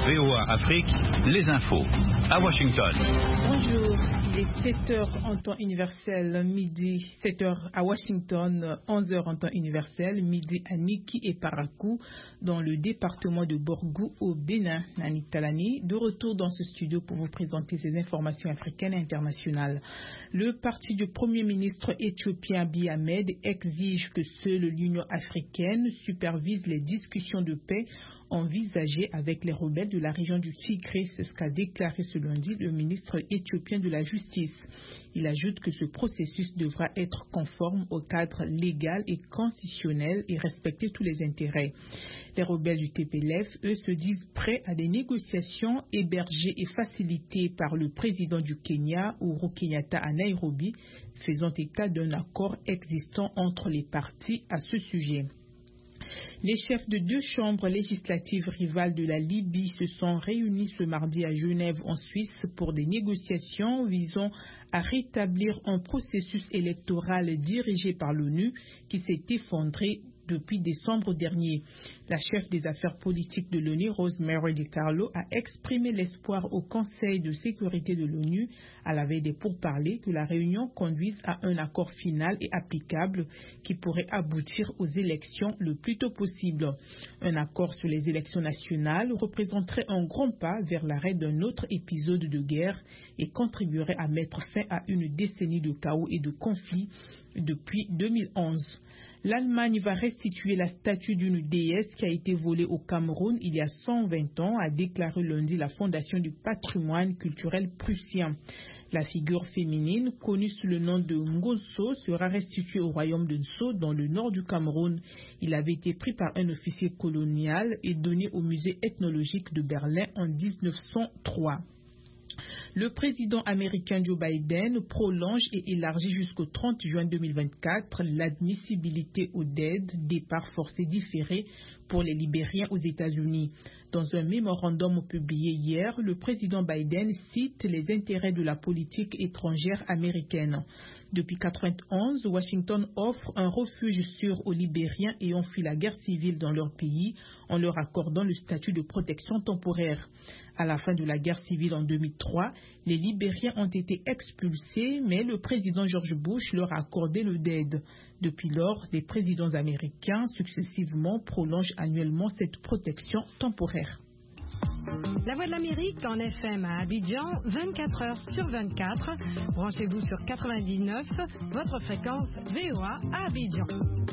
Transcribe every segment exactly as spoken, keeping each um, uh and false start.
V O A Afrique, les infos à Washington. Bonjour, il est sept heures en temps universel, midi, sept heures à Washington, onze heures en temps universel, midi à Niki et Parakou, dans le département de Borgou au Bénin. Nani Talani, de retour dans ce studio pour vous présenter ces informations africaines et internationales. Le parti du Premier ministre éthiopien Abiy Ahmed exige que seule l'Union africaine supervise les discussions de paix envisagées avec les rebelles de la région du Tigré. C'est ce qu'a déclaré ce lundi le ministre éthiopien de la Justice. Il ajoute que ce processus devra être conforme au cadre légal et constitutionnel et respecter tous les intérêts. Les rebelles du T P L F, eux, se disent prêts à des négociations hébergées et facilitées par le président du Kenya, Uhuru Kenyatta, à Nairobi, faisant état d'un accord existant entre les parties à ce sujet. Les chefs de deux chambres législatives rivales de la Libye se sont réunis ce mardi à Genève en Suisse pour des négociations visant à rétablir un processus électoral dirigé par l'ONU qui s'est effondré depuis décembre dernier. La chef des affaires politiques de l'ONU, Rosemary DiCarlo, a exprimé l'espoir au Conseil de sécurité de l'ONU à la veille des pourparlers que la réunion conduise à un accord final et applicable qui pourrait aboutir aux élections le plus tôt possible. Un accord sur les élections nationales représenterait un grand pas vers l'arrêt d'un autre épisode de guerre et contribuerait à mettre fin à une décennie de chaos et de conflits depuis deux mille onze. L'Allemagne va restituer la statue d'une déesse qui a été volée au Cameroun il y a cent vingt ans, a déclaré lundi la Fondation du patrimoine culturel prussien. La figure féminine, connue sous le nom de Ngozo, sera restituée au royaume de Nso dans le nord du Cameroun. Il avait été pris par un officier colonial et donné au musée ethnologique de Berlin en mille neuf cent trois. Le président américain Joe Biden prolonge et élargit jusqu'au trente juin deux mille vingt-quatre l'admissibilité aux aides départ forcé différé pour les Libériens aux États-Unis. Dans un mémorandum publié hier, le président Biden cite les intérêts de la politique étrangère américaine. Depuis mille neuf cent quatre-vingt-onze, Washington offre un refuge sûr aux Libériens ayant fui la guerre civile dans leur pays en leur accordant le statut de protection temporaire. À la fin de la guerre civile en deux mille trois, les Libériens ont été expulsés, mais le président George Bush leur a accordé le D E D. Depuis lors, les présidents américains successivement prolongent annuellement cette protection temporaire. La Voix de l'Amérique en F M à Abidjan, vingt-quatre heures sur vingt-quatre. Branchez-vous sur quatre-vingt-dix-neuf, votre fréquence V O A à Abidjan.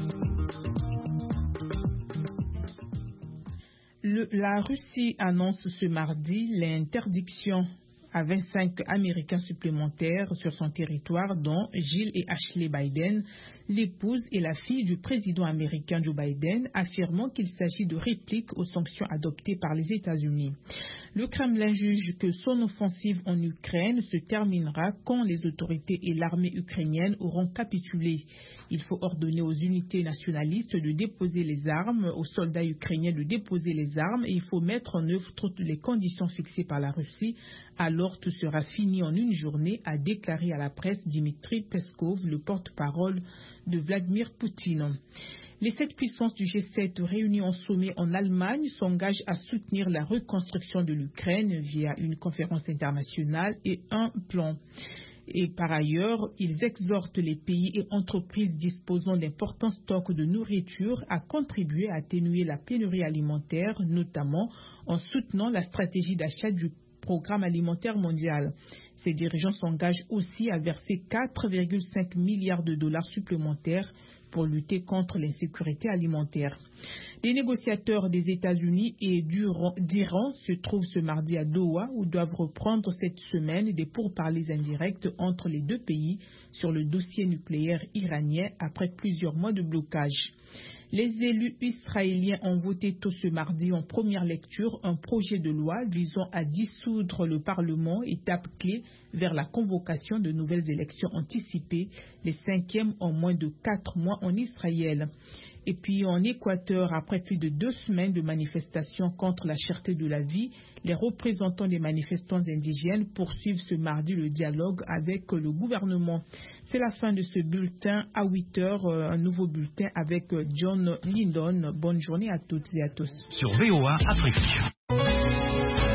Le, la Russie annonce ce mardi l'interdiction à vingt-cinq Américains supplémentaires sur son territoire, dont Jill et Ashley Biden, l'épouse et la fille du président américain Joe Biden, affirmant qu'il s'agit de répliques aux sanctions adoptées par les États-Unis. Le Kremlin juge que son offensive en Ukraine se terminera quand les autorités et l'armée ukrainienne auront capitulé. Il faut ordonner aux unités nationalistes de déposer les armes, aux soldats ukrainiens de déposer les armes et il faut mettre en œuvre toutes les conditions fixées par la Russie. Alors tout sera fini en une journée, a déclaré à la presse Dmitry Peskov, le porte-parole de Vladimir Poutine. Les sept puissances du G sept réunies en sommet en Allemagne s'engagent à soutenir la reconstruction de l'Ukraine via une conférence internationale et un plan. Et par ailleurs, ils exhortent les pays et entreprises disposant d'importants stocks de nourriture à contribuer à atténuer la pénurie alimentaire, notamment en soutenant la stratégie d'achat du programme alimentaire mondial. Ces dirigeants s'engagent aussi à verser quatre virgule cinq milliards de dollars supplémentaires pour lutter contre l'insécurité alimentaire. Les négociateurs des États-Unis et d'Iran se trouvent ce mardi à Doha où doivent reprendre cette semaine des pourparlers indirects entre les deux pays sur le dossier nucléaire iranien après plusieurs mois de blocage. Les élus israéliens ont voté tôt ce mardi en première lecture un projet de loi visant à dissoudre le Parlement, étape clé vers la convocation de nouvelles élections anticipées, les cinquièmes en moins de quatre mois en Israël. Et puis en Équateur, après plus de deux semaines de manifestations contre la cherté de la vie, les représentants des manifestants indigènes poursuivent ce mardi le dialogue avec le gouvernement. C'est la fin de ce bulletin à huit heures, un nouveau bulletin avec John Lindon. Bonne journée à toutes et à tous. Sur V O A Afrique.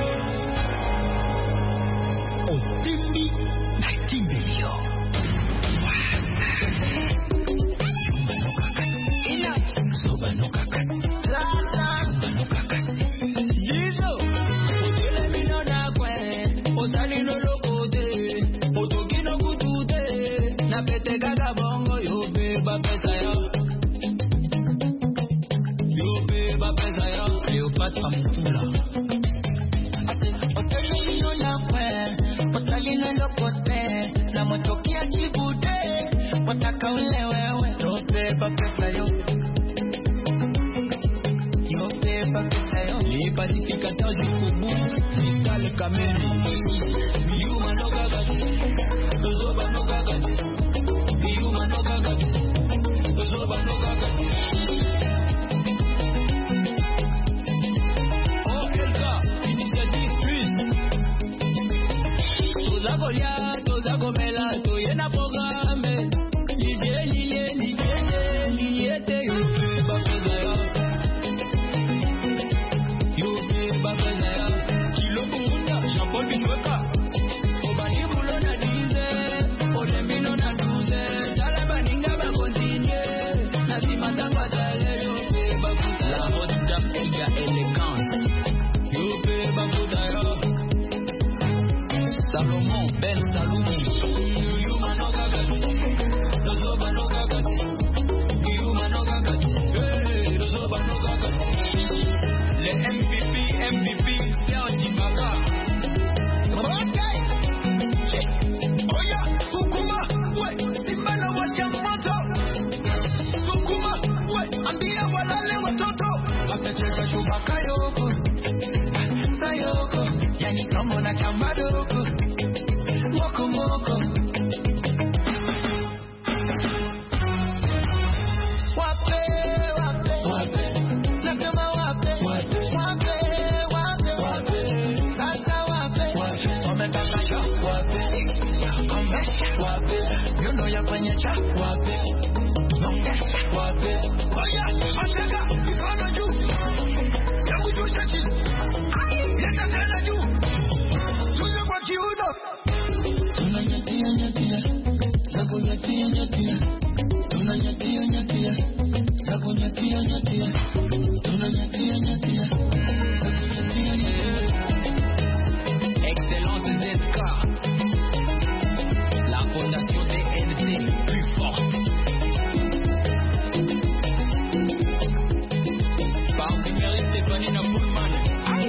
Cléopâtre Mukula. Les pacificateurs du Koubou, Vital Kameni. Yuma no gagadi, Zoba no gagadi. Yuma no gagadi, Zoba no gagadi. Oh Elsa, initiative plus. Toza Golia, Toza Gomela, Toyena programme. Lilie, lilie, lilie, lilie, te yufu, bafezaya. Yufu, bafezaya. Kilo Bunda, Jean-Paul Bichweka. Obani Bulo na dize, Olembino na douze. Talaba ninga ba continue. Nazima tangwa sale, yufu, bafezaya. La haute dame Elia élégante. Yufu, bafezaya. Salomon Ben Saloumi. Yuma no gagadi. Zoba no gagadi. Yuma no gagadi. Hey, Zoba no gagadi. Les M V P, M V P, Sergi Baga. Ok. Oya, Kukuma, ouais, Simana Washamoto. Kukuma, ouais, ambia walale watoto. Wapecheza Chubaka yoko. Sayoko, yani kama na chamadoko. Moko moko. Wape, wape, wape. Nakama wape, wape, wape, wape, wape. Sasa wape, wape. Omekaka cha, wape. Omesha, wape. Yono ya kwenye cha, wape. Nongesha, wape. Oya, ateka, ikono juu. Yamu juu shaki. Leta tena juu. Tuje kwa kiuno. Tunanyatia nyatia, sako nyatia nyatia. Tunanyatia nyatia, sako nyatia nyatia. Tunanyatia nyatia, sako nyatia nyatia. Excellence Z K, la fondation D N C plus forte. Parfumerie Stéphanie Napoulman. Aïe.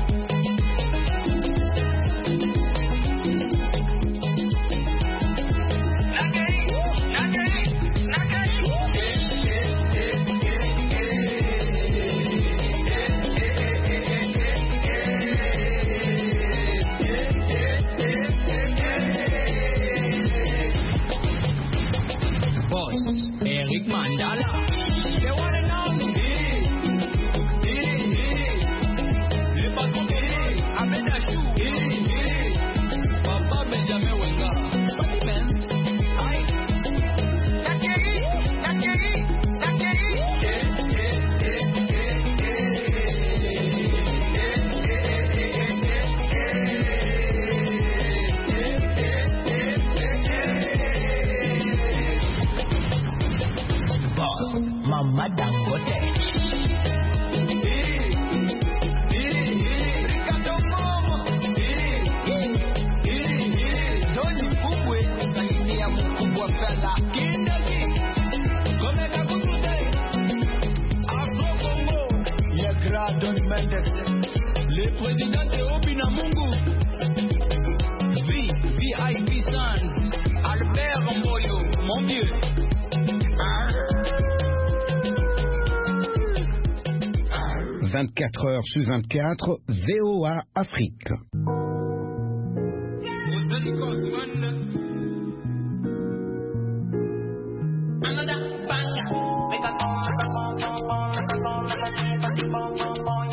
Boss, Eric Mandala. They wanna know me. Eh, eh, eh. Le patron, eh, Ahmed Achou. Eh, eh. Papa Benjamin Wenga. What man? Aïe. Nakeri, Nakeri, Nakeri. Eh, eh, eh, eh, Boss, Mama Dangote. Eh, eh, eh. Ricardo Momo. Eh, eh, eh. Doni Kubwe, salimia mkubwa fella. Kindaki, Komeka Kutude. Afro Congo. Le grand Don Mendes. Le président de Obina Mungu. V, V I P Sans. Albert Mboyo, mon vieux. vingt-quatre heures sur vingt-quatre, V O A Afrique. Another